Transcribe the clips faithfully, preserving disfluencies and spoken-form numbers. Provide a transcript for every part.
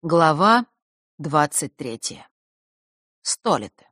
Глава двадцать третья. Столеты.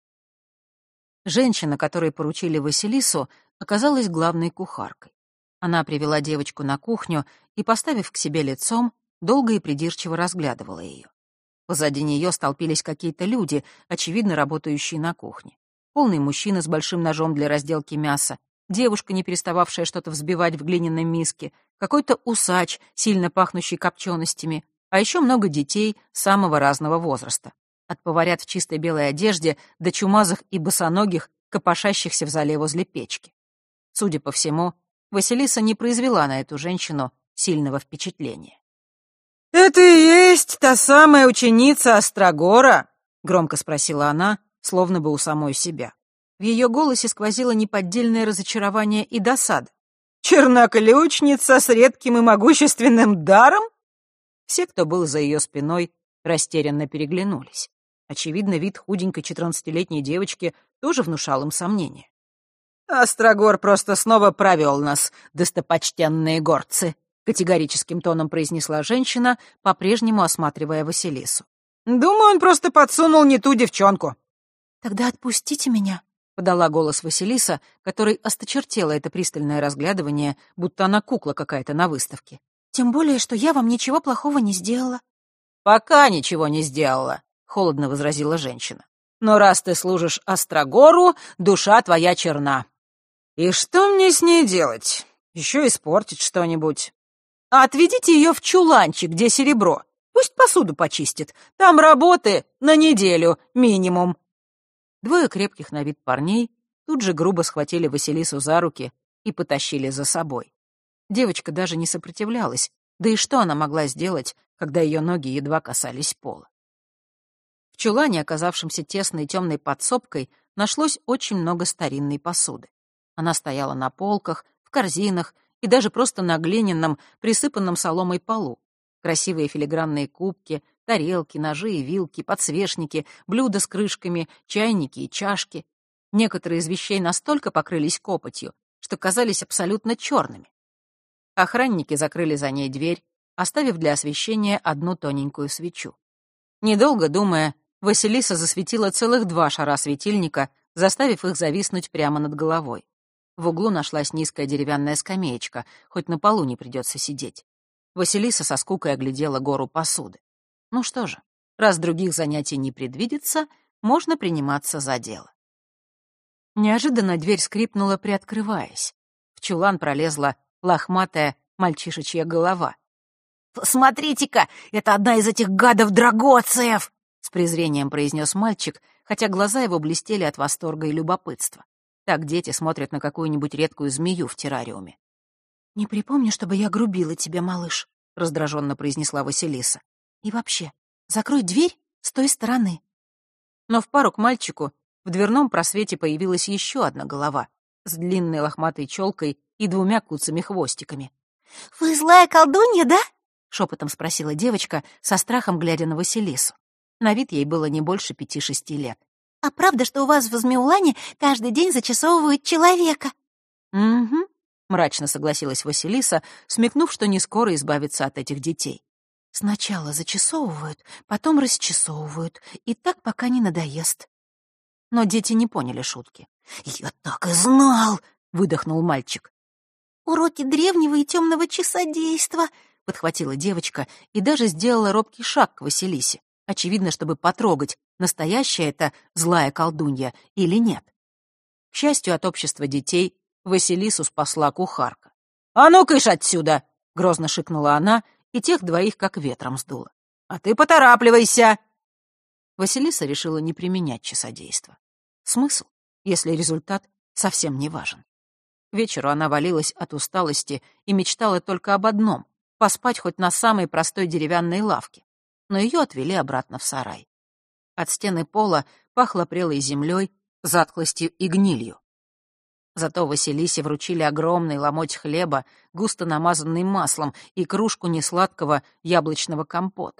Женщина, которой поручили Василису, оказалась главной кухаркой. Она привела девочку на кухню и, поставив к себе лицом, долго и придирчиво разглядывала ее. Позади нее столпились какие-то люди, очевидно работающие на кухне. Полный мужчина с большим ножом для разделки мяса, девушка, не перестававшая что-то взбивать в глиняной миске, какой-то усач, сильно пахнущий копченостями, а еще много детей самого разного возраста. От поварят в чистой белой одежде до чумазых и босоногих, копошащихся в зале возле печки. Судя по всему, Василиса не произвела на эту женщину сильного впечатления. «Это и есть та самая ученица Острогора?» — громко спросила она, словно бы у самой себя. В ее голосе сквозило неподдельное разочарование и досада. «Черноключница с редким и могущественным даром?» Все, кто был за ее спиной, растерянно переглянулись. Очевидно, вид худенькой четырнадцатилетней девочки тоже внушал им сомнения. «Острогор просто снова провел нас, достопочтенные горцы», — категорическим тоном произнесла женщина, по-прежнему осматривая Василису. «Думаю, он просто подсунул не ту девчонку». «Тогда отпустите меня», — подала голос Василиса, которой осточертело это пристальное разглядывание, будто она кукла какая-то на выставке. «Тем более, что я вам ничего плохого не сделала». «Пока ничего не сделала», — холодно возразила женщина. «Но раз ты служишь Острогору, душа твоя черна». «И что мне с ней делать? Еще испортить что-нибудь». «Отведите ее в чуланчик, где серебро. Пусть посуду почистит. Там работы на неделю минимум». Двое крепких на вид парней тут же грубо схватили Василису за руки и потащили за собой. Девочка даже не сопротивлялась, да и что она могла сделать, когда ее ноги едва касались пола? В чулане, оказавшемся тесной темной подсобкой, нашлось очень много старинной посуды. Она стояла на полках, в корзинах и даже просто на глиняном, присыпанном соломой полу. Красивые филигранные кубки, тарелки, ножи и вилки, подсвечники, блюда с крышками, чайники и чашки. Некоторые из вещей настолько покрылись копотью, что казались абсолютно черными. Охранники закрыли за ней дверь, оставив для освещения одну тоненькую свечу. Недолго думая, Василиса засветила целых два шара светильника, заставив их зависнуть прямо над головой. В углу нашлась низкая деревянная скамеечка, хоть на полу не придется сидеть. Василиса со скукой оглядела гору посуды. Ну что же, раз других занятий не предвидится, можно приниматься за дело. Неожиданно дверь скрипнула, приоткрываясь. В чулан пролезла лохматая мальчишечья голова. «Смотрите-ка, это одна из этих гадов-драгоциев!» — с презрением произнес мальчик, хотя глаза его блестели от восторга и любопытства. Так дети смотрят на какую-нибудь редкую змею в террариуме. «Не припомню, чтобы я грубила тебя, малыш», — раздраженно произнесла Василиса. «И вообще, закрой дверь с той стороны». Но в пару к мальчику в дверном просвете появилась еще одна голова с длинной лохматой челкой и двумя куцами хвостиками. «Вы злая колдунья, да?» — шепотом спросила девочка, со страхом глядя на Василису. На вид ей было не больше пяти-шести лет. «А правда, что у вас в Змеулане каждый день зачесовывают человека?» «Угу», — мрачно согласилась Василиса, смекнув, что не скоро избавиться от этих детей. «Сначала зачесовывают, потом расчесовывают, и так пока не надоест». Но дети не поняли шутки. «Я так и знал!» — выдохнул мальчик. «Уроки древнего и темного часодейства», — подхватила девочка и даже сделала робкий шаг к Василисе, очевидно, чтобы потрогать, настоящая это злая колдунья или нет. К счастью, от общества детей Василису спасла кухарка. «А ну, кыш отсюда!» — грозно шикнула она, и тех двоих как ветром сдуло. «А ты поторапливайся!» Василиса решила не применять часодейство. Смысл, если результат совсем не важен? К вечеру она валилась от усталости и мечтала только об одном — поспать хоть на самой простой деревянной лавке. Но ее отвели обратно в сарай. От стены пола пахло прелой землей, затхлостью и гнилью. Зато Василисе вручили огромный ломоть хлеба, густо намазанный маслом, и кружку несладкого яблочного компота.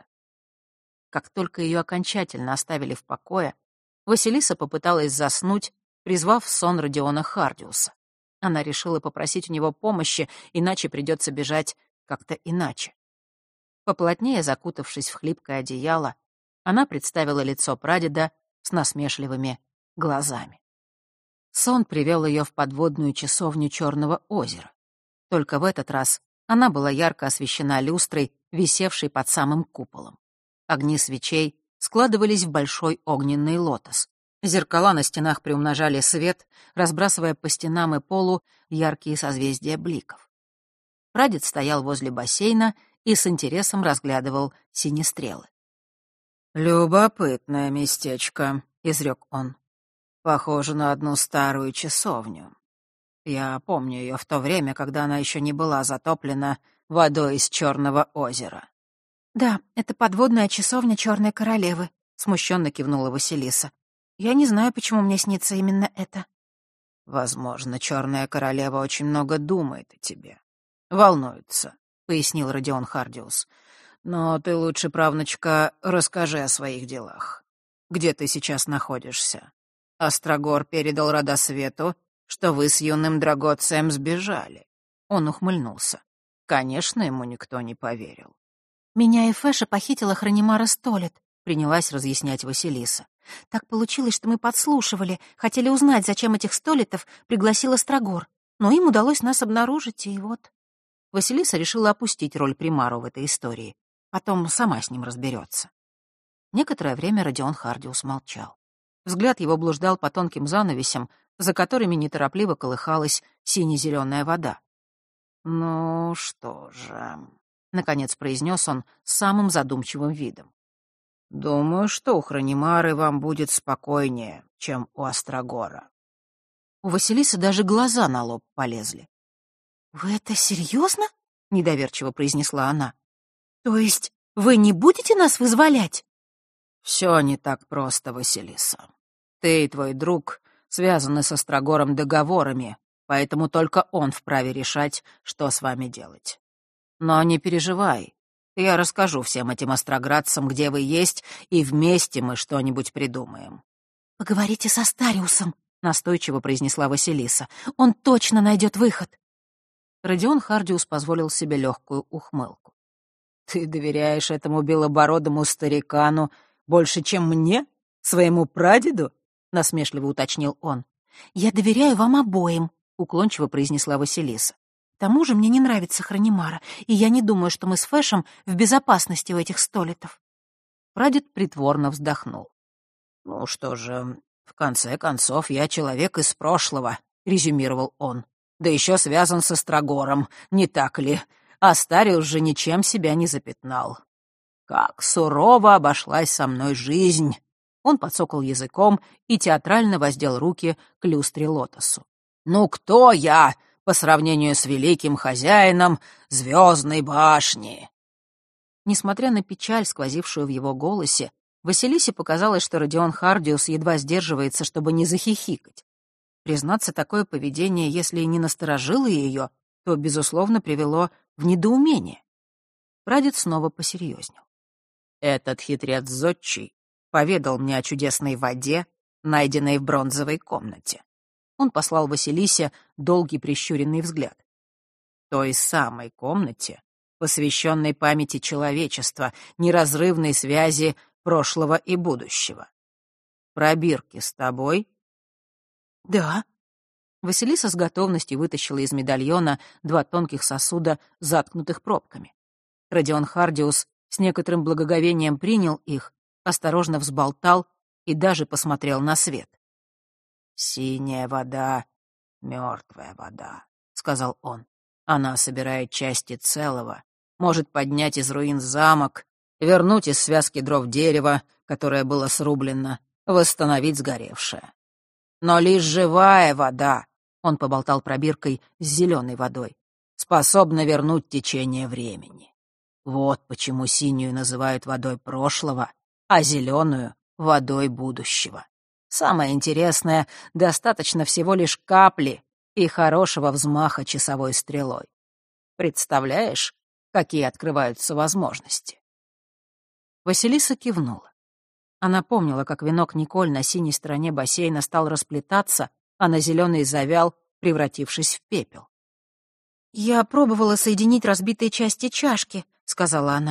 Как только ее окончательно оставили в покое, Василиса попыталась заснуть, призвав в сон Родиона Хардиуса. Она решила попросить у него помощи, иначе придется бежать как-то иначе. Поплотнее закутавшись в хлипкое одеяло, она представила лицо прадеда с насмешливыми глазами. Сон привел ее в подводную часовню Черного озера. Только в этот раз она была ярко освещена люстрой, висевшей под самым куполом. Огни свечей складывались в большой огненный лотос. Зеркала на стенах приумножали свет, разбрасывая по стенам и полу яркие созвездия бликов. Прадед стоял возле бассейна и с интересом разглядывал синестрелы. «Любопытное местечко», — изрек он. «Похоже на одну старую часовню. Я помню ее в то время, когда она еще не была затоплена водой из Черного озера». «Да, это подводная часовня Черной королевы», — смущенно кивнула Василиса. «Я не знаю, почему мне снится именно это». «Возможно, Черная королева очень много думает о тебе. Волнуется», — пояснил Родион Хардиус. «Но ты лучше, правнучка, расскажи о своих делах. Где ты сейчас находишься? Острогор передал Радосвету, что вы с юным Драгоцеем сбежали». Он ухмыльнулся. Конечно, ему никто не поверил. «Меня и Фэша похитила Хранимара Столет», — принялась разъяснять Василиса. «Так получилось, что мы подслушивали, хотели узнать, зачем этих Столетов пригласил Острогор, но им удалось нас обнаружить, и вот...» Василиса решила опустить роль примару в этой истории. Потом сама с ним разберется. Некоторое время Родион Хардиус молчал. Взгляд его блуждал по тонким занавесям, за которыми неторопливо колыхалась сине-зеленая вода. «Ну что же...» — наконец произнес он с самым задумчивым видом. «Думаю, что у Хранимары вам будет спокойнее, чем у Острогора». У Василисы даже глаза на лоб полезли. «Вы это серьезно?» — недоверчиво произнесла она. «То есть вы не будете нас вызволять?» «Все не так просто, Василиса. Ты и твой друг связаны с Острогором договорами, поэтому только он вправе решать, что с вами делать. Но не переживай, я расскажу всем этим остроградцам, где вы есть, и вместе мы что-нибудь придумаем». «Поговорите со Стариусом», — настойчиво произнесла Василиса. «Он точно найдет выход». Родион Хардиус позволил себе легкую ухмылку. «Ты доверяешь этому белобородому старикану больше, чем мне, своему прадеду?» — насмешливо уточнил он. «Я доверяю вам обоим», — уклончиво произнесла Василиса. «К тому же мне не нравится Хранимара, и я не думаю, что мы с Фэшем в безопасности у этих Столетов». Прадед притворно вздохнул. «Ну что же, в конце концов, я человек из прошлого», — резюмировал он. «Да еще связан с Острогором, не так ли? Астариус же ничем себя не запятнал. Как сурово обошлась со мной жизнь!» Он подсокал языком и театрально воздел руки к люстре лотосу. «Ну кто я по сравнению с великим хозяином Звездной башни?» Несмотря на печаль, сквозившую в его голосе, Василисе показалось, что Родион Хардиус едва сдерживается, чтобы не захихикать. Признаться, такое поведение, если и не насторожило ее, то, безусловно, привело в недоумение. Прадед снова посерьезнел. «Этот хитрец Зодчий поведал мне о чудесной воде, найденной в бронзовой комнате». Он послал Василисе долгий прищуренный взгляд. «В той самой комнате, посвященной памяти человечества, неразрывной связи прошлого и будущего. Пробирки с тобой?» «Да». Василиса с готовностью вытащила из медальона два тонких сосуда, заткнутых пробками. Родион Хардиус с некоторым благоговением принял их, осторожно взболтал и даже посмотрел на свет. «Синяя вода, мертвая вода», — сказал он. «Она собирает части целого, может поднять из руин замок, вернуть из связки дров дерево, которое было срублено, восстановить сгоревшее. Но лишь живая вода», — он поболтал пробиркой с зеленой водой, «способна вернуть течение времени. Вот почему синюю называют водой прошлого, а зеленую — водой будущего. Самое интересное, достаточно всего лишь капли и хорошего взмаха часовой стрелой. Представляешь, какие открываются возможности?» Василиса кивнула. Она помнила, как венок Николь на синей стороне бассейна стал расплетаться, а на зеленый завял, превратившись в пепел. «Я пробовала соединить разбитые части чашки», — сказала она.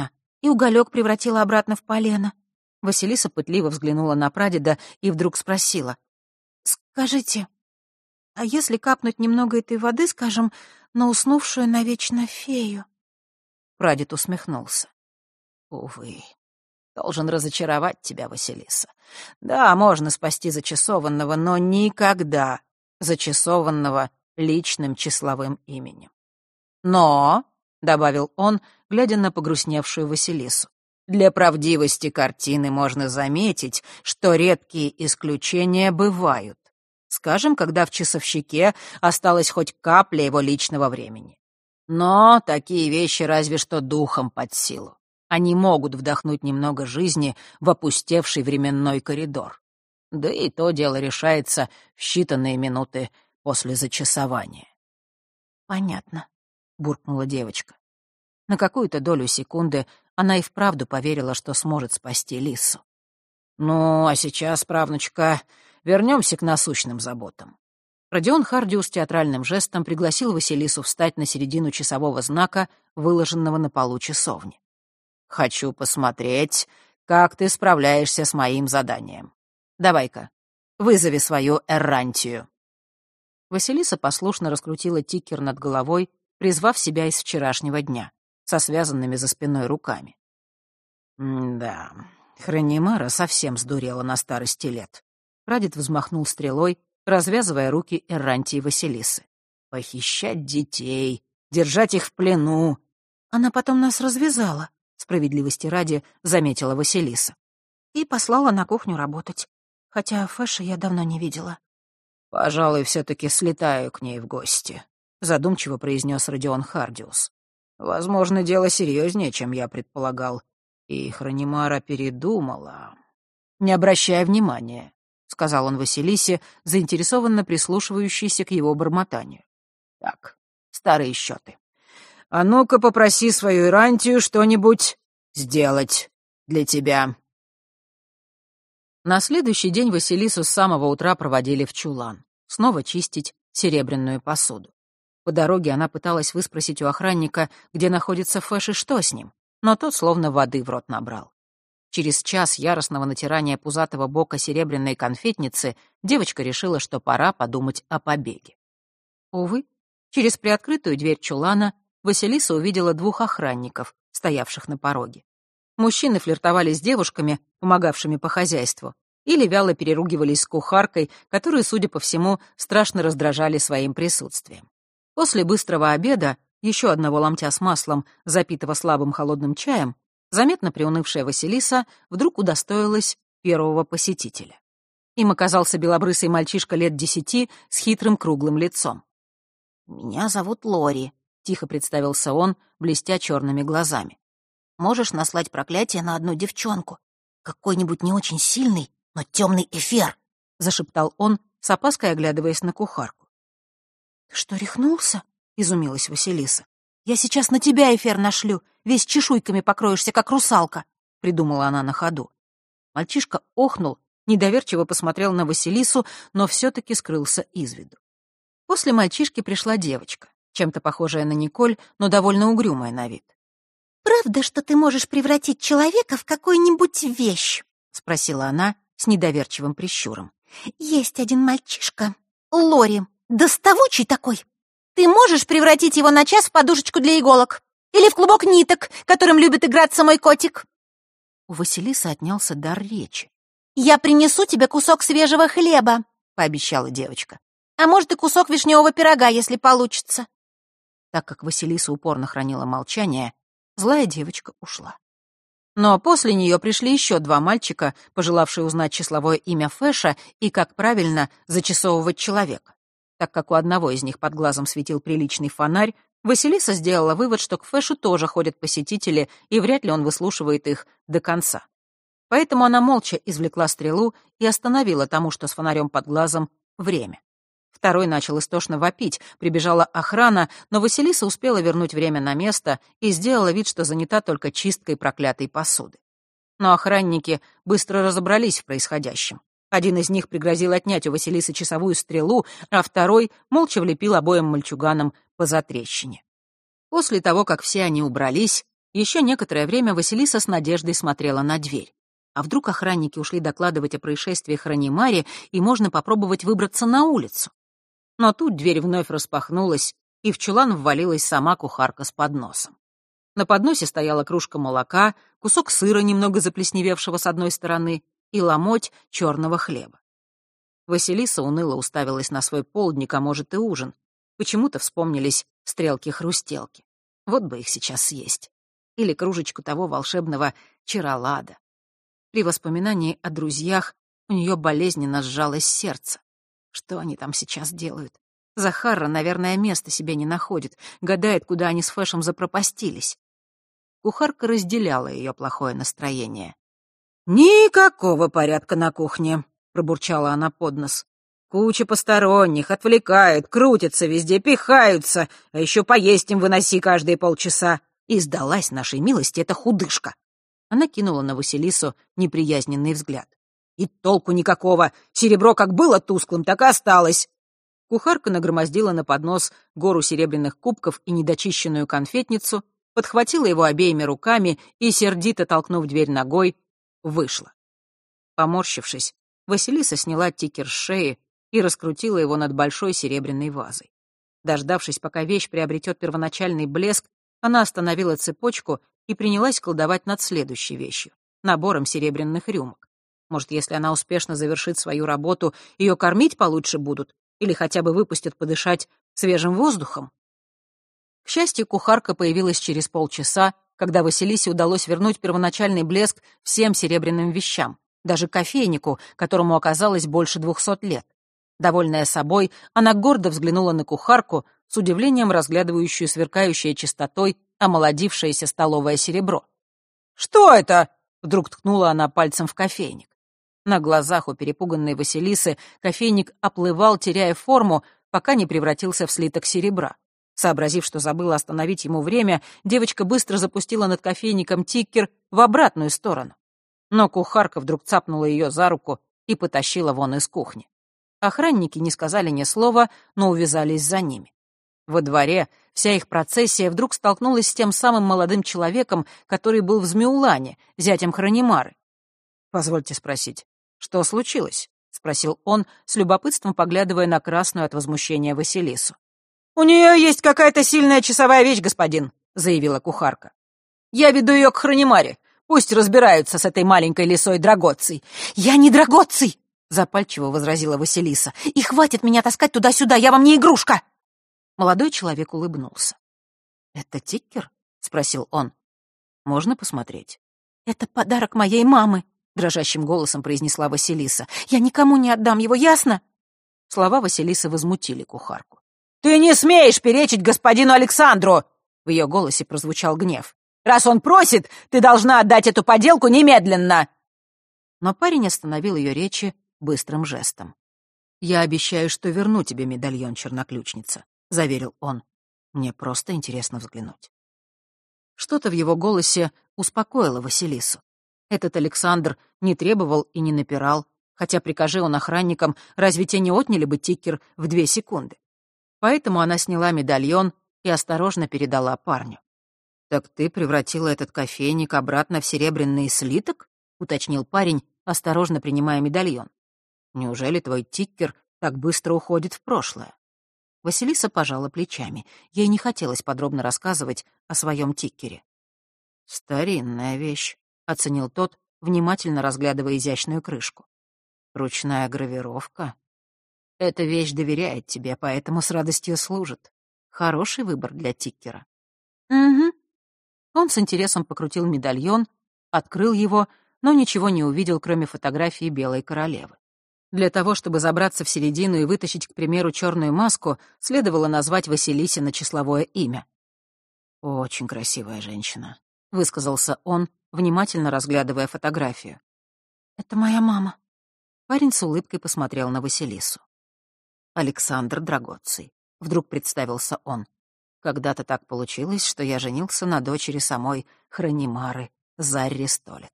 и уголек превратила обратно в полено. Василиса пытливо взглянула на прадеда и вдруг спросила. «Скажите, а если капнуть немного этой воды, скажем, на уснувшую навечно фею?» Прадед усмехнулся. «Увы, должен разочаровать тебя, Василиса. Да, можно спасти зачасованного, но никогда зачасованного личным числовым именем. Но, — добавил он, глядя на погрустневшую Василису, — для правдивости картины можно заметить, что редкие исключения бывают. Скажем, когда в часовщике осталась хоть капля его личного времени. Но такие вещи разве что духом под силу. Они могут вдохнуть немного жизни в опустевший временной коридор. Да и то дело решается в считанные минуты после зачасования. «Понятно», — буркнула девочка. На какую-то долю секунды она и вправду поверила, что сможет спасти Лису. «Ну, а сейчас, правнучка, вернемся к насущным заботам». Родион Хардиус театральным жестом пригласил Василису встать на середину часового знака, выложенного на полу часовни. «Хочу посмотреть, как ты справляешься с моим заданием. Давай-ка, вызови свою эррантию». Василиса послушно раскрутила тикер над головой, призвав себя из вчерашнего дня, со связанными за спиной руками. «Да, Хранимара совсем сдурела на старости лет». Прадед взмахнул стрелой, развязывая руки эррантии Василисы. «Похищать детей, держать их в плену». «Она потом нас развязала», — справедливости ради заметила Василиса. «И послала на кухню работать. Хотя Фэша я давно не видела». «Пожалуй, все-таки слетаю к ней в гости», — задумчиво произнес Родион Хардиус. «Возможно, дело серьезнее, чем я предполагал. И Хранимара передумала». «Не обращай внимания», — сказал он Василисе, заинтересованно прислушивающейся к его бормотанию. «Так, старые счеты. А ну-ка попроси свою эррантию что-нибудь сделать для тебя». На следующий день Василису с самого утра проводили в чулан, снова чистить серебряную посуду. По дороге она пыталась выспросить у охранника, где находится Фэш и что с ним, но тот словно воды в рот набрал. Через час яростного натирания пузатого бока серебряной конфетницы девочка решила, что пора подумать о побеге. Увы, через приоткрытую дверь чулана Василиса увидела двух охранников, стоявших на пороге. Мужчины флиртовали с девушками, помогавшими по хозяйству, или вяло переругивались с кухаркой, которую, судя по всему, страшно раздражали своим присутствием. После быстрого обеда, еще одного ломтя с маслом, запитого слабым холодным чаем, заметно приунывшая Василиса вдруг удостоилась первого посетителя. Им оказался белобрысый мальчишка лет десяти с хитрым круглым лицом. «Меня зовут Лори», — тихо представился он, блестя черными глазами. «Можешь наслать проклятие на одну девчонку? Какой-нибудь не очень сильный, но темный эфир», — зашептал он, с опаской оглядываясь на кухарку. «Ты что, рехнулся?» — изумилась Василиса. «Я сейчас на тебя эфир нашлю, весь чешуйками покроешься, как русалка», — придумала она на ходу. Мальчишка охнул, недоверчиво посмотрел на Василису, но все-таки скрылся из виду. После мальчишки пришла девочка, чем-то похожая на Николь, но довольно угрюмая на вид. «Правда, что ты можешь превратить человека в какую-нибудь вещь?» — спросила она с недоверчивым прищуром. «Есть один мальчишка, Лори, доставучий такой. Ты можешь превратить его на час в подушечку для иголок? Или в клубок ниток, которым любит играться мой котик?» У Василисы отнялся дар речи. «Я принесу тебе кусок свежего хлеба», — пообещала девочка. «А может, и кусок вишневого пирога, если получится». Так как Василиса упорно хранила молчание, злая девочка ушла. Но после нее пришли еще два мальчика, пожелавшие узнать числовое имя Фэша и как правильно зачасовывать человека. Так как у одного из них под глазом светил приличный фонарь, Василиса сделала вывод, что к Фэшу тоже ходят посетители, и вряд ли он выслушивает их до конца. Поэтому она молча извлекла стрелу и остановила тому, что с фонарем под глазом, время. Второй начал истошно вопить, прибежала охрана, но Василиса успела вернуть время на место и сделала вид, что занята только чисткой проклятой посуды. Но охранники быстро разобрались в происходящем. Один из них пригрозил отнять у Василисы часовую стрелу, а второй молча влепил обоим мальчуганам по затрещине. После того, как все они убрались, Еще некоторое время Василиса с надеждой смотрела на дверь. А вдруг охранники ушли докладывать о происшествии Хранимаре, и можно попробовать выбраться на улицу? Но тут дверь вновь распахнулась, и в чулан ввалилась сама кухарка с подносом. На подносе стояла кружка молока, кусок сыра, немного заплесневевшего с одной стороны, и ломоть черного хлеба. Василиса уныло уставилась на свой полдник, а может и ужин. Почему-то вспомнились стрелки-хрустелки. Вот бы их сейчас съесть. Или кружечку того волшебного чаролада. При воспоминании о друзьях у нее болезненно сжалось сердце. Что они там сейчас делают? Захара, наверное, места себе не находит, гадает, куда они с Фэшем запропастились. Кухарка разделяла ее плохое настроение. «Никакого порядка на кухне», — пробурчала она под нос. «Куча посторонних, отвлекают, крутятся везде, пихаются, а еще поесть им выноси каждые полчаса. И сдалась нашей милости эта худышка». Она кинула на Василису неприязненный взгляд. «И толку никакого, серебро как было тусклым, так и осталось». Кухарка нагромоздила на поднос гору серебряных кубков и недочищенную конфетницу, подхватила его обеими руками и, сердито толкнув дверь ногой, вышла. Поморщившись, Василиса сняла тикер с шеи и раскрутила его над большой серебряной вазой. Дождавшись, пока вещь приобретет первоначальный блеск, она остановила цепочку и принялась колдовать над следующей вещью — набором серебряных рюмок. Может, если она успешно завершит свою работу, ее кормить получше будут или хотя бы выпустят подышать свежим воздухом? К счастью, кухарка появилась через полчаса, когда Василисе удалось вернуть первоначальный блеск всем серебряным вещам, даже кофейнику, которому оказалось больше двухсот лет. Довольная собой, она гордо взглянула на кухарку, с удивлением разглядывающую сверкающее чистотой омолодившееся столовое серебро. «Что это?» — вдруг ткнула она пальцем в кофейник. На глазах у перепуганной Василисы кофейник оплывал, теряя форму, пока не превратился в слиток серебра. Сообразив, что забыла остановить ему время, девочка быстро запустила над кофейником тикер в обратную сторону. Но кухарка вдруг цапнула ее за руку и потащила вон из кухни. Охранники не сказали ни слова, но увязались за ними. Во дворе вся их процессия вдруг столкнулась с тем самым молодым человеком, который был в Змеулане, зятем Хранимары. «Позвольте спросить, что случилось?» — спросил он, с любопытством поглядывая на красную от возмущения Василису. «У нее есть какая-то сильная часовая вещь, господин», — заявила кухарка. «Я веду ее к Хранимаре. Пусть разбираются с этой маленькой лисой Драгоцей». «Я не Драгоцей!» — запальчиво возразила Василиса. «И хватит меня таскать туда-сюда, я вам не игрушка!» Молодой человек улыбнулся. «Это тикер?» — спросил он. «Можно посмотреть?» «Это подарок моей мамы», — дрожащим голосом произнесла Василиса. «Я никому не отдам его, ясно?» Слова Василисы возмутили кухарку. «Ты не смеешь перечить господину Александру!» В ее голосе прозвучал гнев. «Раз он просит, ты должна отдать эту поделку немедленно!» Но парень остановил ее речи быстрым жестом. «Я обещаю, что верну тебе медальон, черноключница», — заверил он. «Мне просто интересно взглянуть». Что-то в его голосе успокоило Василису. Этот Александр не требовал и не напирал, хотя, прикажи он охранникам, разве те не отняли бы тикер в две секунды? Поэтому она сняла медальон и осторожно передала парню. «Так ты превратила этот кофейник обратно в серебряный слиток?» — уточнил парень, осторожно принимая медальон. «Неужели твой тикер так быстро уходит в прошлое?» Василиса пожала плечами. Ей не хотелось подробно рассказывать о своем тикере. «Старинная вещь», — оценил тот, внимательно разглядывая изящную крышку. «Ручная гравировка. Эта вещь доверяет тебе, поэтому с радостью служит. Хороший выбор для тикера». «Угу». Он с интересом покрутил медальон, открыл его, но ничего не увидел, кроме фотографии белой королевы. Для того, чтобы забраться в середину и вытащить, к примеру, черную маску, следовало назвать Василисино числовое имя. «Очень красивая женщина», — высказался он, внимательно разглядывая фотографию. «Это моя мама». Парень с улыбкой посмотрел на Василису. «Александр Драгоций», — вдруг представился он. «Когда-то так получилось, что я женился на дочери самой Хранимары, Зарри Столет».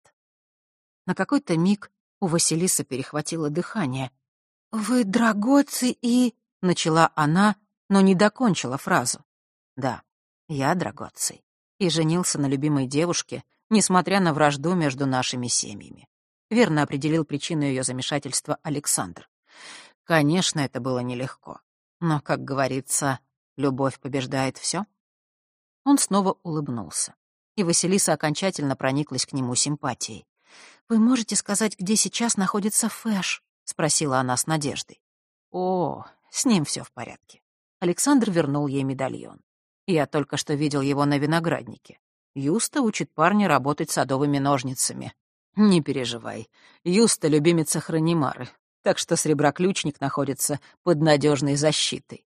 На какой-то миг у Василисы перехватило дыхание. «Вы Драгоций и...» — начала она, но не докончила фразу. «Да, я Драгоций. И женился на любимой девушке, несмотря на вражду между нашими семьями. Верно определил причину ее замешательства Александр. Конечно, это было нелегко. Но, как говорится, любовь побеждает все. Он снова улыбнулся, и Василиса окончательно прониклась к нему симпатией. «Вы можете сказать, где сейчас находится Фэш?» — спросила она с надеждой. «О, с ним все в порядке». Александр вернул ей медальон. Я только что видел его на винограднике. Юста учит парня работать садовыми ножницами. Не переживай, Юста — любимица Хранимары, так что среброключник находится под надежной защитой.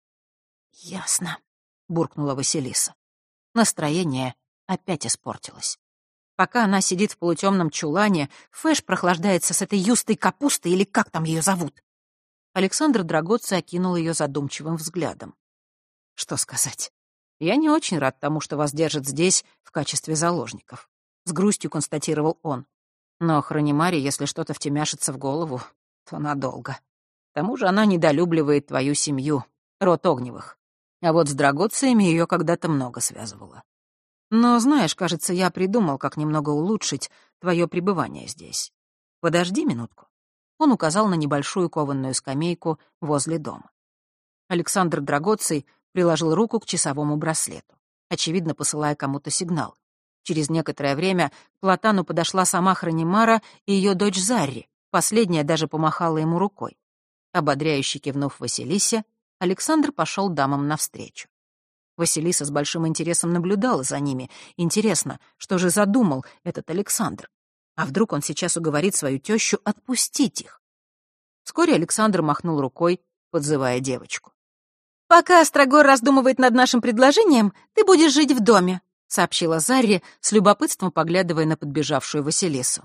«Ясно», — буркнула Василиса. Настроение опять испортилось. Пока она сидит в полутемном чулане, Фэш прохлаждается с этой Юстой капустой, или как там ее зовут. Александр Драгоцци окинул ее задумчивым взглядом. Что сказать? Я не очень рад тому, что вас держат здесь в качестве заложников. С грустью констатировал он. Но Хранимаре, если что-то втемяшится в голову, то надолго. К тому же она недолюбливает твою семью, род Огневых. А вот с Драгоцциями ее когда-то много связывало. Но, знаешь, кажется, я придумал, как немного улучшить твое пребывание здесь. Подожди минутку. Он указал на небольшую кованную скамейку возле дома. Александр Драгоцций приложил руку к часовому браслету, очевидно, посылая кому-то сигнал. Через некоторое время к Платану подошла сама Хранимара и ее дочь Зарри. Последняя даже помахала ему рукой. Ободряюще кивнув Василисе, Александр пошел дамам навстречу. Василиса с большим интересом наблюдала за ними. Интересно, что же задумал этот Александр? А вдруг он сейчас уговорит свою тещу отпустить их? Вскоре Александр махнул рукой, подзывая девочку. «Пока Острогор раздумывает над нашим предложением, ты будешь жить в доме», — сообщила Зарри, с любопытством поглядывая на подбежавшую Василису.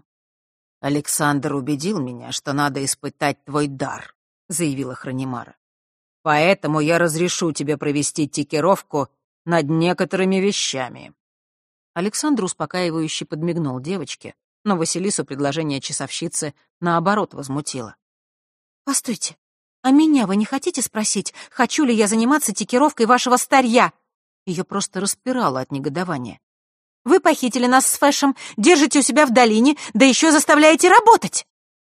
«Александр убедил меня, что надо испытать твой дар», — заявила Хранимара. «Поэтому я разрешу тебе провести тикировку над некоторыми вещами». Александр успокаивающе подмигнул девочке, но Василису предложение часовщицы, наоборот, возмутило. «Постойте, а меня вы не хотите спросить, хочу ли я заниматься тикировкой вашего старья?» Ее просто распирало от негодования. «Вы похитили нас с Фэшем, держите у себя в долине, да еще заставляете работать!»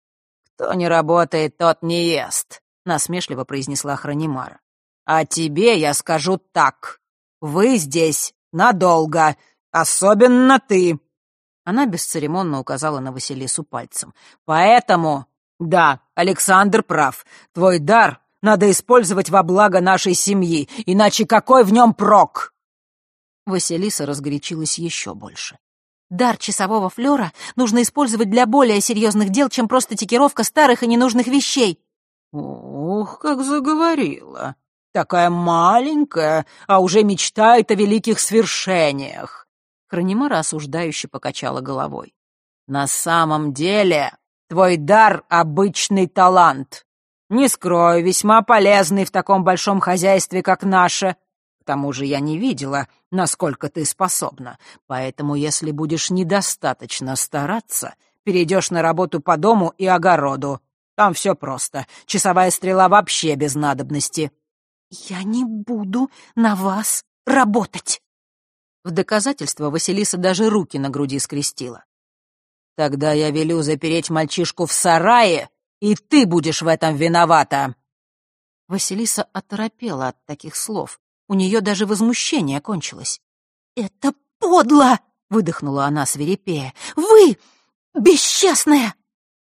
«Кто не работает, тот не ест», — насмешливо произнесла Хранимара. «А тебе я скажу так. Вы здесь надолго, особенно ты». Она бесцеремонно указала на Василису пальцем. «Поэтому, да, Александр прав. Твой дар надо использовать во благо нашей семьи, иначе какой в нем прок?» Василиса разгорячилась еще больше. «Дар часового флера нужно использовать для более серьезных дел, чем просто тикировка старых и ненужных вещей». «Ух, как заговорила. Такая маленькая, а уже мечтает о великих свершениях». Хранимара осуждающе покачала головой. «На самом деле твой дар — обычный талант. Не скрою, весьма полезный в таком большом хозяйстве, как наше. К тому же я не видела, насколько ты способна. Поэтому, если будешь недостаточно стараться, перейдешь на работу по дому и огороду. Там все просто. Часовая стрела вообще без надобности». «Я не буду на вас работать». В доказательство Василиса даже руки на груди скрестила. «Тогда я велю запереть мальчишку в сарае, и ты будешь в этом виновата». Василиса оторопела от таких слов. У нее даже возмущение кончилось. «Это подло!» — выдохнула она свирепея. «Вы бесчестная!»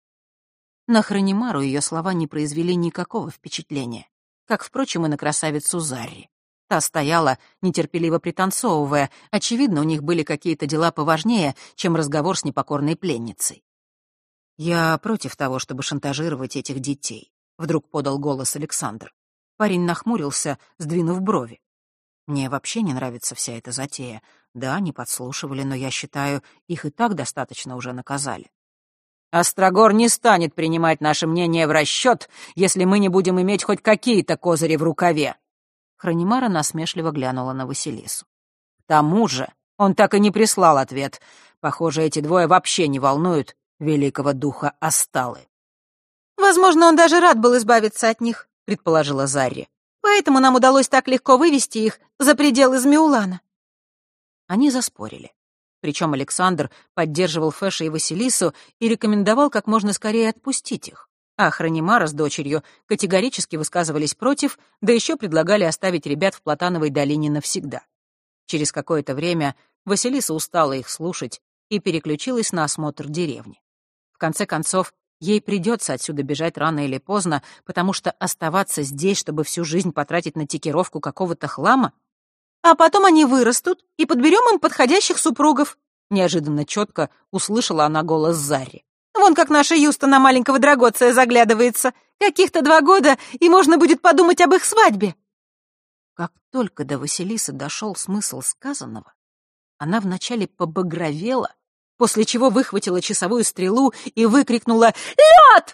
На Хранимару ее слова не произвели никакого впечатления, как, впрочем, и на красавицу Зарри. Та стояла, нетерпеливо пританцовывая. Очевидно, у них были какие-то дела поважнее, чем разговор с непокорной пленницей. «Я против того, чтобы шантажировать этих детей», — вдруг подал голос Александр. Парень нахмурился, сдвинув брови. «Мне вообще не нравится вся эта затея. Да, не подслушивали, но я считаю, их и так достаточно уже наказали. Острогор не станет принимать наше мнение в расчет, если мы не будем иметь хоть какие-то козыри в рукаве». Хранимара насмешливо глянула на Василису. «К тому же он так и не прислал ответ. Похоже, эти двое вообще не волнуют великого духа Асталы». «Возможно, он даже рад был избавиться от них», — предположила Зарри. «Поэтому нам удалось так легко вывести их за пределы Змеулана». Они заспорили. Причем Александр поддерживал Фэша и Василису и рекомендовал как можно скорее отпустить их. А Хранимара с дочерью категорически высказывались против, да еще предлагали оставить ребят в Платановой долине навсегда. Через какое-то время Василиса устала их слушать и переключилась на осмотр деревни. В конце концов, ей придется отсюда бежать рано или поздно, потому что оставаться здесь, чтобы всю жизнь потратить на тикировку какого-то хлама? А потом они вырастут, и подберем им подходящих супругов. Неожиданно четко услышала она голос Зарри. Вон как наша Юста на маленького Драгоция заглядывается. Каких-то два года, и можно будет подумать об их свадьбе. Как только до Василисы дошел смысл сказанного, она вначале побагровела, после чего выхватила часовую стрелу и выкрикнула «Лед!».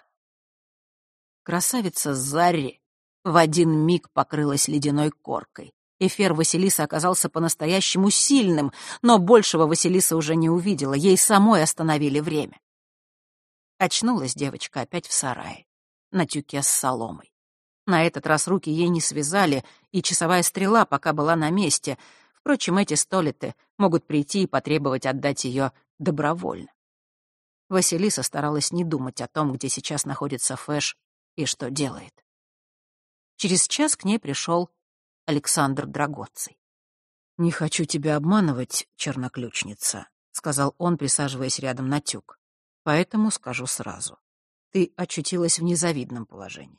Красавица Зарри в один миг покрылась ледяной коркой. Эфир Василисы оказался по-настоящему сильным, но большего Василиса уже не увидела, ей самой остановили время. Очнулась девочка опять в сарае, на тюке с соломой. На этот раз руки ей не связали, и часовая стрела пока была на месте. Впрочем, эти столеты могут прийти и потребовать отдать ее добровольно. Василиса старалась не думать о том, где сейчас находится Фэш и что делает. Через час к ней пришел Александр Драгоций. «Не хочу тебя обманывать, черноключница», — сказал он, присаживаясь рядом на тюк. «Поэтому скажу сразу. Ты очутилась в незавидном положении.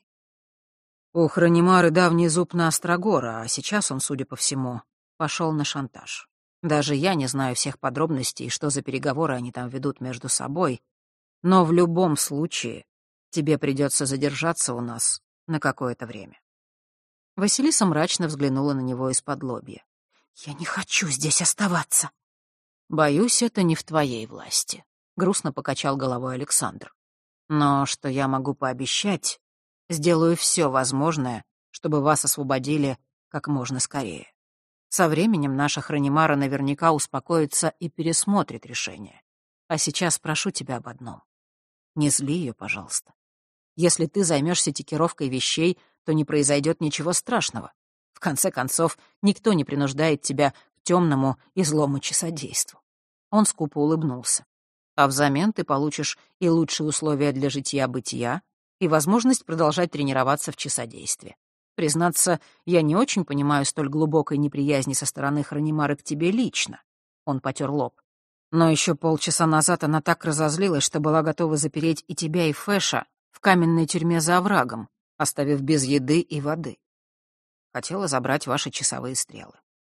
У Хранимары давний зуб на Острогора, а сейчас он, судя по всему, пошел на шантаж. Даже я не знаю всех подробностей, что за переговоры они там ведут между собой, но в любом случае тебе придется задержаться у нас на какое-то время». Василиса мрачно взглянула на него из-под лобья. «Я не хочу здесь оставаться». «Боюсь, это не в твоей власти», — грустно покачал головой Александр. «Но что я могу пообещать, сделаю все возможное, чтобы вас освободили как можно скорее. Со временем наша Хранимара наверняка успокоится и пересмотрит решение. А сейчас прошу тебя об одном. Не зли ее, пожалуйста. Если ты займешься тикировкой вещей, то не произойдет ничего страшного. В конце концов, никто не принуждает тебя к темному и злому часодейству». Он скупо улыбнулся. «А взамен ты получишь и лучшие условия для жития-бытия, и возможность продолжать тренироваться в часодействе. Признаться, я не очень понимаю столь глубокой неприязни со стороны Хранимары к тебе лично». Он потер лоб. «Но еще полчаса назад она так разозлилась, что была готова запереть и тебя, и Фэша в каменной тюрьме за оврагом, оставив без еды и воды. Хотела забрать ваши часовые стрелы.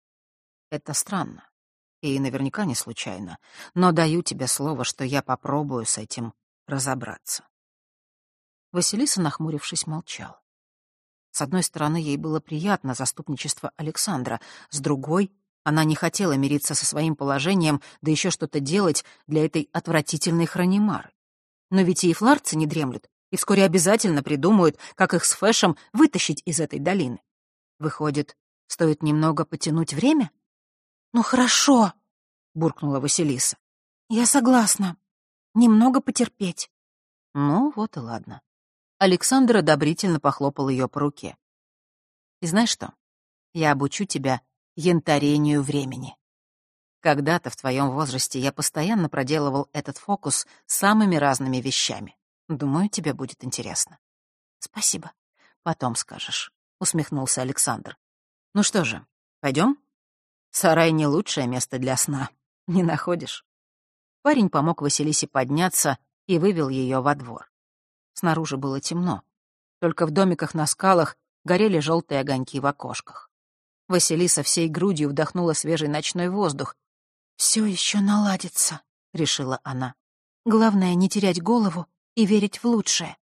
Это странно и наверняка не случайно, но даю тебе слово, что я попробую с этим разобраться». Василиса, нахмурившись, молчала. С одной стороны, ей было приятно заступничество Александра, с другой — она не хотела мириться со своим положением, да еще что-то делать для этой отвратительной Хранимары. Но ведь и эйфларцы не дремлют, и вскоре обязательно придумают, как их с Фэшем вытащить из этой долины. Выходит, стоит немного потянуть время? «Ну хорошо», — буркнула Василиса. «Я согласна. Немного потерпеть». Ну, вот и ладно. Александр одобрительно похлопал ее по руке. «И знаешь что? Я обучу тебя янтарению времени. Когда-то в твоем возрасте я постоянно проделывал этот фокус с самыми разными вещами. Думаю, тебе будет интересно». «Спасибо. Потом скажешь», — усмехнулся Александр. «Ну что же, пойдем? Сарай не лучшее место для сна, не находишь?» Парень помог Василисе подняться и вывел ее во двор. Снаружи было темно. Только в домиках на скалах горели желтые огоньки в окошках. Василиса всей грудью вдохнула свежий ночной воздух. «Все еще наладится», — решила она. «Главное — не терять голову и верить в лучшее».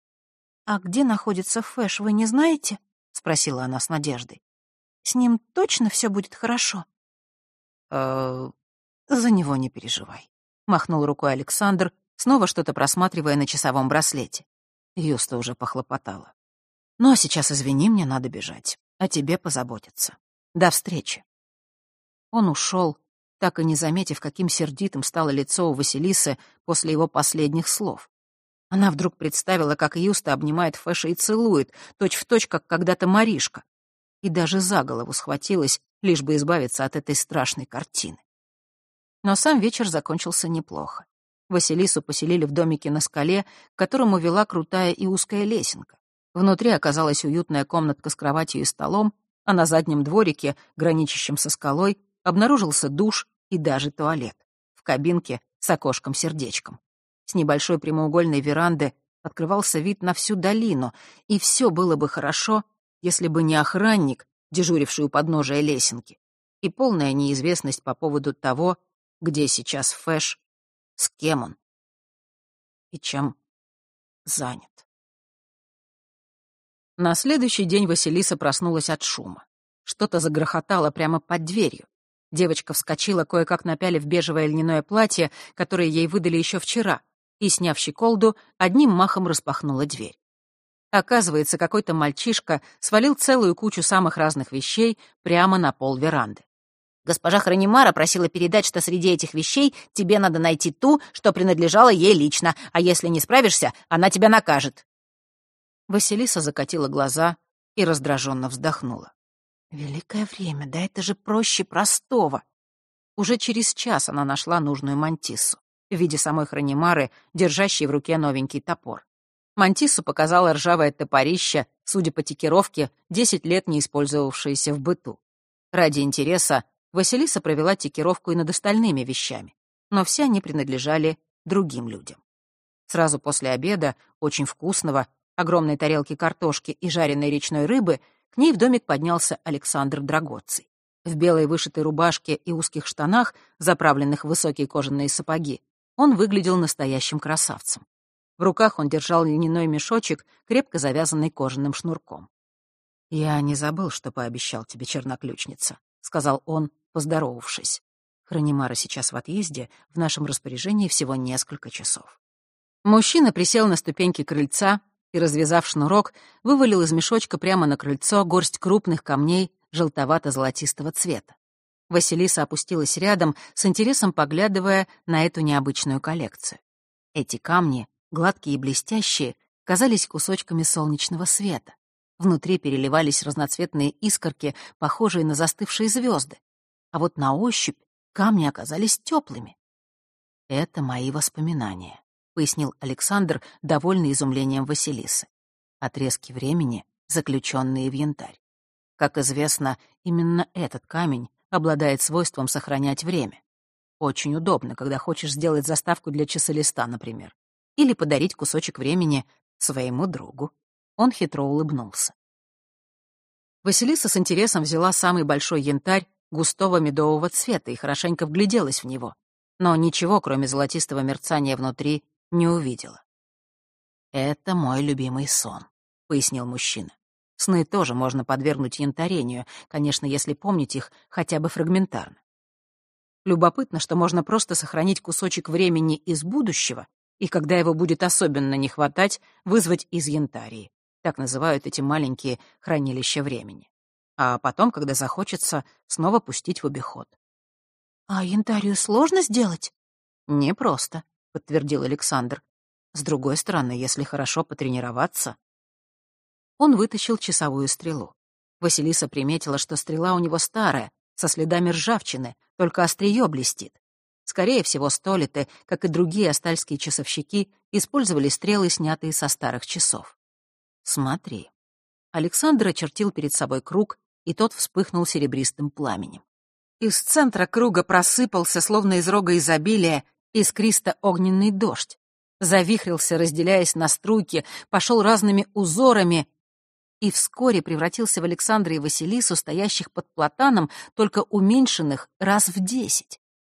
«А где находится Фэш, вы не знаете?» — спросила она с надеждой. «С ним точно все будет хорошо?» «Э-э, за него не переживай», — махнул рукой Александр, снова что-то просматривая на часовом браслете. Юста уже похлопотала. «Ну а сейчас, извини, мне надо бежать. О тебе позаботиться. До встречи». Он ушел, так и не заметив, каким сердитым стало лицо у Василисы после его последних слов. Она вдруг представила, как Юста обнимает Фэша и целует, точь-в-точь, как когда-то Маришка, и даже за голову схватилась, лишь бы избавиться от этой страшной картины. Но сам вечер закончился неплохо. Василису поселили в домике на скале, к которому вела крутая и узкая лесенка. Внутри оказалась уютная комнатка с кроватью и столом, а на заднем дворике, граничащем со скалой, обнаружился душ и даже туалет. В кабинке с окошком-сердечком. С небольшой прямоугольной веранды открывался вид на всю долину, и все было бы хорошо, если бы не охранник, дежуривший у подножия лесенки, и полная неизвестность по поводу того, где сейчас Фэш, с кем он и чем занят. На следующий день Василиса проснулась от шума. Что-то загрохотало прямо под дверью. Девочка вскочила, кое-как напялив бежевое льняное платье, которое ей выдали еще вчера, и, сняв щеколду, одним махом распахнула дверь. Оказывается, какой-то мальчишка свалил целую кучу самых разных вещей прямо на пол веранды. «Госпожа Хранимара просила передать, что среди этих вещей тебе надо найти ту, что принадлежала ей лично, а если не справишься, она тебя накажет». Василиса закатила глаза и раздраженно вздохнула. Великое время, да это же проще простого. Уже через час она нашла нужную мантиссу в виде самой Хранимары, держащей в руке новенький топор. Мантиссу показала ржавое топорище, судя по тикировке, десять лет не использовавшееся в быту. Ради интереса Василиса провела тикировку и над остальными вещами, но все они принадлежали другим людям. Сразу после обеда, очень вкусного, огромной тарелки картошки и жареной речной рыбы, к ней в домик поднялся Александр Драгоций. В белой вышитой рубашке и узких штанах, заправленных в высокие кожаные сапоги, он выглядел настоящим красавцем. В руках он держал льняной мешочек, крепко завязанный кожаным шнурком. «Я не забыл, что пообещал тебе, черноключница», — сказал он, поздоровавшись. «Хранимара сейчас в отъезде, в нашем распоряжении всего несколько часов». Мужчина присел на ступеньки крыльца и, развязав шнурок, вывалил из мешочка прямо на крыльцо горсть крупных камней желтовато-золотистого цвета. Василиса опустилась рядом, с интересом поглядывая на эту необычную коллекцию. Эти камни, гладкие и блестящие, казались кусочками солнечного света. Внутри переливались разноцветные искорки, похожие на застывшие звезды. А вот на ощупь камни оказались теплыми. «Это мои воспоминания», — пояснил Александр, довольный изумлением Василисы. «Отрезки времени, заключенные в янтарь. Как известно, именно этот камень обладает свойством сохранять время. Очень удобно, когда хочешь сделать заставку для часолиста, например, или подарить кусочек времени своему другу». Он хитро улыбнулся. Василиса с интересом взяла самый большой янтарь густого медового цвета и хорошенько вгляделась в него, но ничего, кроме золотистого мерцания внутри, не увидела. «Это мой любимый сон», — пояснил мужчина. «Сны тоже можно подвергнуть янтарению, конечно, если помнить их хотя бы фрагментарно. Любопытно, что можно просто сохранить кусочек времени из будущего и, когда его будет особенно не хватать, вызвать из янтарии. Так называют эти маленькие хранилища времени. А потом, когда захочется, снова пустить в обиход». «А янтарию сложно сделать?» «Непросто», — подтвердил Александр. «С другой стороны, если хорошо потренироваться...» Он вытащил часовую стрелу. Василиса приметила, что стрела у него старая, со следами ржавчины, только острие блестит. Скорее всего, столиты, как и другие астальские часовщики, использовали стрелы, снятые со старых часов. «Смотри». Александр очертил перед собой круг, и тот вспыхнул серебристым пламенем. Из центра круга просыпался, словно из рога изобилия, искристо-огненный дождь. Завихрился, разделяясь на струйки, пошел разными узорами и вскоре превратился в Александра и Василису, стоящих под платаном, только уменьшенных раз в десять.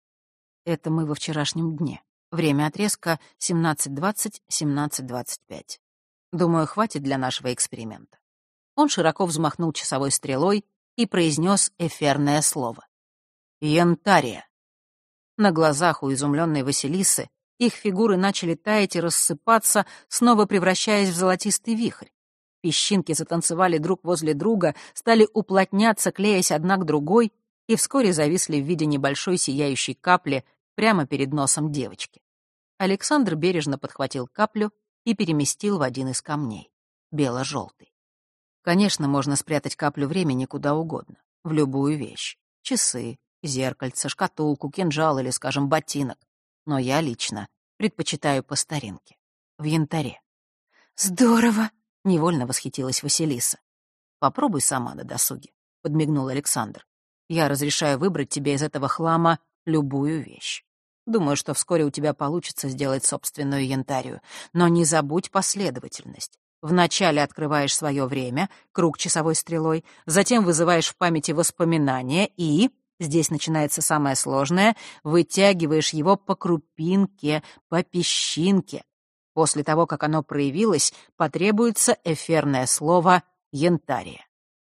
Это мы во вчерашнем дне. Время отрезка семнадцать двадцать — семнадцать двадцать пять. Думаю, хватит для нашего эксперимента. Он широко взмахнул часовой стрелой и произнес эфирное слово. «Янтария». На глазах у изумленной Василисы их фигуры начали таять и рассыпаться, снова превращаясь в золотистый вихрь. Песчинки затанцевали друг возле друга, стали уплотняться, клеясь одна к другой, и вскоре зависли в виде небольшой сияющей капли прямо перед носом девочки. Александр бережно подхватил каплю и переместил в один из камней, бело-желтый. Конечно, можно спрятать каплю времени куда угодно, в любую вещь. Часы, зеркальце, шкатулку, кинжал или, скажем, ботинок. Но я лично предпочитаю по старинке, в янтаре». «Здорово!» — невольно восхитилась Василиса. «Попробуй сама на досуге», — подмигнул Александр. «Я разрешаю выбрать тебе из этого хлама любую вещь. Думаю, что вскоре у тебя получится сделать собственную янтарию. Но не забудь последовательность. Вначале открываешь свое время, круг часовой стрелой, затем вызываешь в памяти воспоминания и, здесь начинается самое сложное, вытягиваешь его по крупинке, по песчинке. После того, как оно проявилось, потребуется эфирное слово «янтария».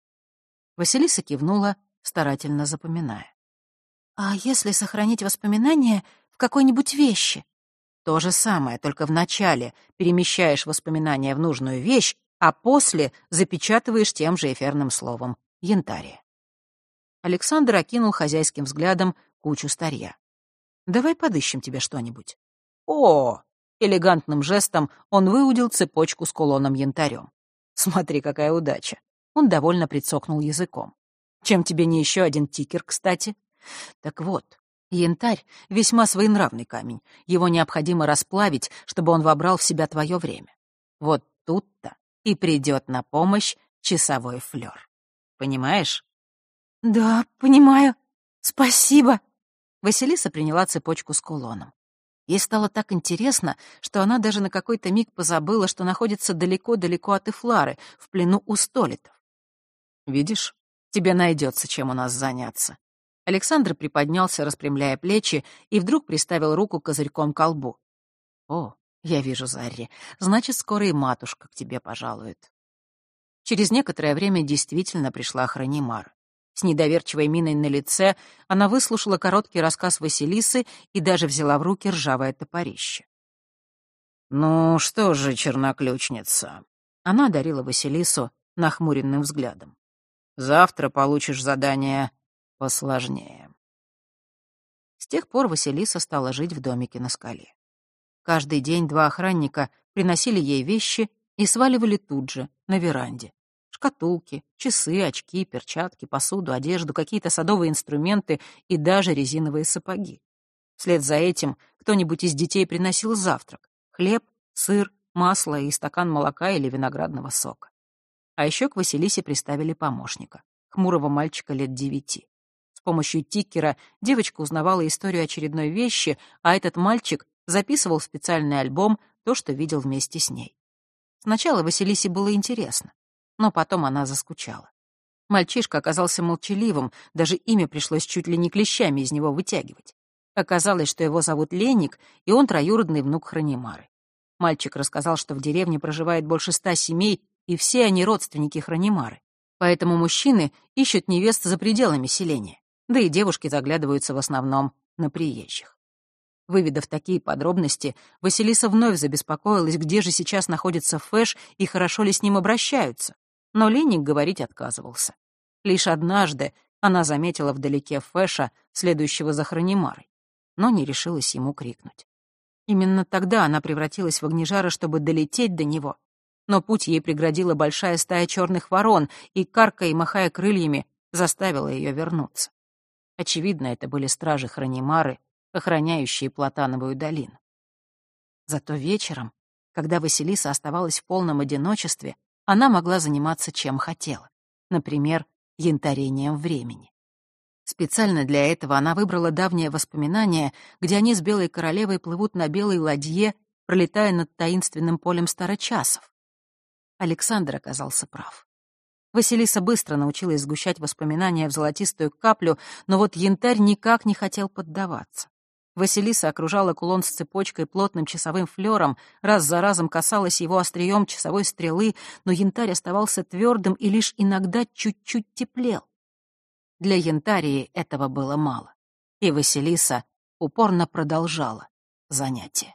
Василиса кивнула, старательно запоминая. «А если сохранить воспоминания в какой-нибудь вещи?» То же самое, только вначале перемещаешь воспоминания в нужную вещь, а после запечатываешь тем же эфирным словом «янтария». Александр окинул хозяйским взглядом кучу старья. «Давай подыщем тебе что-нибудь». «О!» — элегантным жестом он выудил цепочку с кулоном-янтарем. «Смотри, какая удача!» Он довольно прицокнул языком. «Чем тебе не еще один тикер, кстати?» «Так вот, янтарь — весьма своенравный камень. Его необходимо расплавить, чтобы он вобрал в себя твое время. Вот тут-то и придет на помощь часовой флёр. Понимаешь?» «Да, понимаю. Спасибо». Василиса приняла цепочку с кулоном. Ей стало так интересно, что она даже на какой-то миг позабыла, что находится далеко-далеко от Ифлары, в плену у столитов. «Видишь, тебе найдется, чем у нас заняться». Александр приподнялся, распрямляя плечи, и вдруг приставил руку козырьком к лбу. «О, я вижу, Зарри, значит, скоро и матушка к тебе пожалует». Через некоторое время действительно пришла Хранимара. С недоверчивой миной на лице она выслушала короткий рассказ Василисы и даже взяла в руки ржавое топорище. «Ну что же, черноключница?» Она одарила Василису нахмуренным взглядом. «Завтра получишь задание посложнее». С тех пор Василиса стала жить в домике на скале. Каждый день два охранника приносили ей вещи и сваливали тут же, на веранде. Шкатулки, часы, очки, перчатки, посуду, одежду, какие-то садовые инструменты и даже резиновые сапоги. Вслед за этим кто-нибудь из детей приносил завтрак — хлеб, сыр, масло и стакан молока или виноградного сока. А еще к Василисе приставили помощника, хмурого мальчика лет девяти. С помощью тикера девочка узнавала историю очередной вещи, а этот мальчик записывал в специальный альбом то, что видел вместе с ней. Сначала Василисе было интересно, но потом она заскучала. Мальчишка оказался молчаливым, даже имя пришлось чуть ли не клещами из него вытягивать. Оказалось, что его зовут Леник, и он троюродный внук Хранимары. Мальчик рассказал, что в деревне проживает больше ста семей, и все они родственники Хранимары. Поэтому мужчины ищут невест за пределами селения, да и девушки заглядываются в основном на приезжих. Выведав такие подробности, Василиса вновь забеспокоилась, где же сейчас находится Фэш и хорошо ли с ним обращаются. Но Леник говорить отказывался. Лишь однажды она заметила вдалеке Фэша, следующего за Хранимарой, но не решилась ему крикнуть. Именно тогда она превратилась в огнежара, чтобы долететь до него. Но путь ей преградила большая стая черных ворон, и, каркая и махая крыльями, заставила ее вернуться. Очевидно, это были стражи Хранимары, охраняющие Платановую долину. Зато вечером, когда Василиса оставалась в полном одиночестве, она могла заниматься чем хотела. Например, янтарением времени. Специально для этого она выбрала давнее воспоминание, где они с Белой Королевой плывут на белой ладье, пролетая над таинственным полем старочасов. Александр оказался прав. Василиса быстро научилась сгущать воспоминания в золотистую каплю, но вот янтарь никак не хотел поддаваться. Василиса окружала кулон с цепочкой плотным часовым флером, раз за разом касалась его острием часовой стрелы, но янтарь оставался твердым и лишь иногда чуть-чуть теплел. Для янтарии этого было мало, и Василиса упорно продолжала занятие.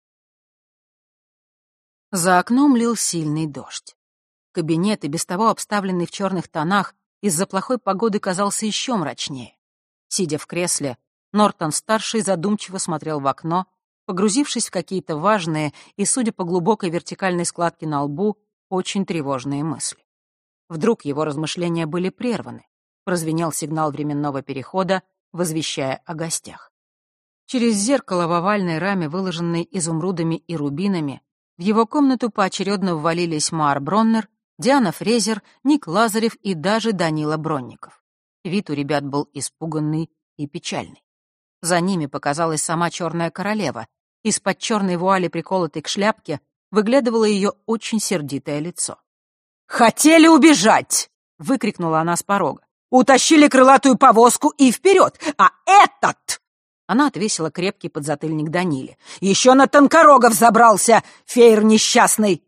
За окном лил сильный дождь. Кабинет, и без того обставленный в черных тонах, из-за плохой погоды казался еще мрачнее. Сидя в кресле, Нортон-старший задумчиво смотрел в окно, погрузившись в какие-то важные и, судя по глубокой вертикальной складке на лбу, очень тревожные мысли. Вдруг его размышления были прерваны. Прозвенел сигнал временного перехода, возвещая о гостях. Через зеркало в овальной раме, выложенной изумрудами и рубинами, в его комнату поочередно ввалились Маар Броннер, Диана Фрезер, Ник Лазарев и даже Данила Бронников. Вид у ребят был испуганный и печальный. За ними показалась сама Черная Королева. Из-под черной вуали, приколотой к шляпке, выглядывало ее очень сердитое лицо. «Хотели убежать!» — выкрикнула она с порога. «Утащили крылатую повозку и вперед! А этот...» Она отвесила крепкий подзатыльник Даниле. «Еще на тонкорогов забрался, феер несчастный!»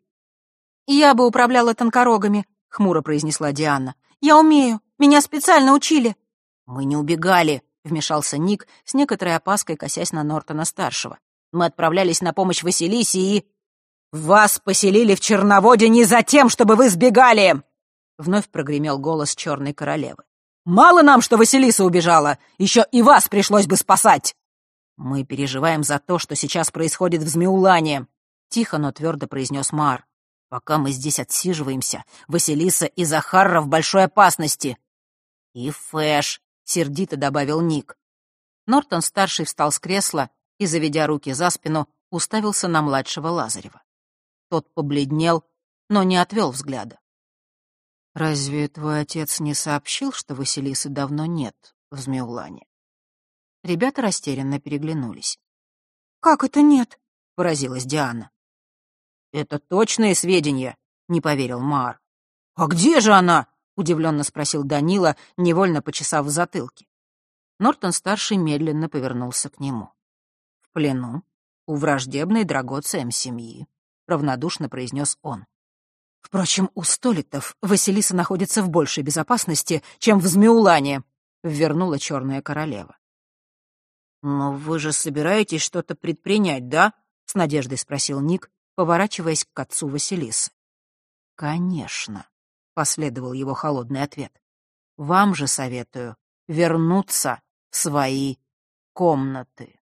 «Я бы управляла тонкорогами», — хмуро произнесла Диана. «Я умею. Меня специально учили». «Мы не убегали», — вмешался Ник, с некоторой опаской косясь на Нортона-старшего. «Мы отправлялись на помощь Василисе и...» «Вас поселили в Черноводе не за тем, чтобы вы сбегали!» Вновь прогремел голос Черной Королевы. «Мало нам, что Василиса убежала, еще и вас пришлось бы спасать!» «Мы переживаем за то, что сейчас происходит в Змеулане», — тихо, но твердо произнес Маар. «Пока мы здесь отсиживаемся, Василиса и Захарра в большой опасности». «И Фэш», — сердито добавил Ник. Нортон-старший встал с кресла и, заведя руки за спину, уставился на младшего Лазарева. Тот побледнел, но не отвел взгляда. «Разве твой отец не сообщил, что Василисы давно нет в Змеулане?» Ребята растерянно переглянулись. «Как это нет?» — поразилась Диана. «Это точные сведения», — не поверил Маар. «А где же она?» — удивленно спросил Данила, невольно почесав в затылке. Нортон-старший медленно повернулся к нему. «В плену, у враждебной драгоциям семьи», — равнодушно произнес он. «Впрочем, у Столитов Василиса находится в большей безопасности, чем в Змеулане», — ввернула Черная Королева. «Но вы же собираетесь что-то предпринять, да?» — с надеждой спросил Ник, поворачиваясь к отцу Василисы. «Конечно», — последовал его холодный ответ. «Вам же советую вернуться в свои комнаты».